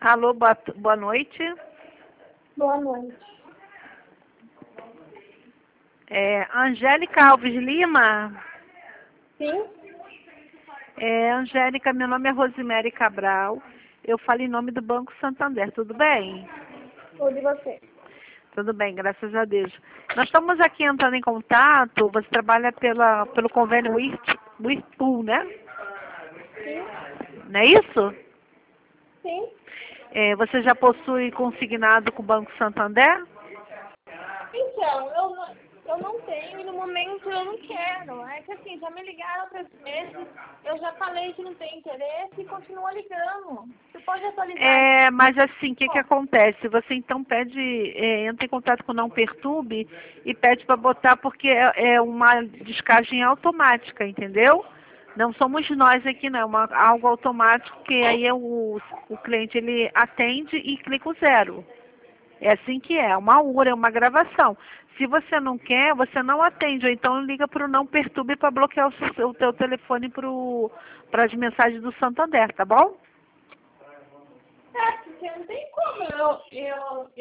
Alô, boa noite. Boa noite. Angélica Alves Lima? Sim? Angélica, meu nome é Rosemary Cabral. Eu falo em nome do Banco Santander, tudo bem? Tudo e você? Tudo bem, graças a Deus. Nós estamos aqui entrando em contato, você trabalha pelo convênio Whirlpool, né? Sim? Não é isso? Sim? Você já possui consignado com o Banco Santander? Então, eu não tenho e no momento eu não quero. É que assim, já me ligaram outras vezes, eu já falei que não tem interesse e continua ligando. Você pode atualizar? Mas assim, o que que acontece? Você então entra em contato com o Não Perturbe e pede para botar porque é uma descagem automática, entendeu? Não somos nós aqui, não, é algo automático que aí o cliente ele atende e clica o 0. É assim que é uma URA, é uma gravação. Se você não quer, você não atende, ou então liga para o Não Perturbe para bloquear o teu telefone para as mensagens do Santander, tá bom? É, porque não tem como eu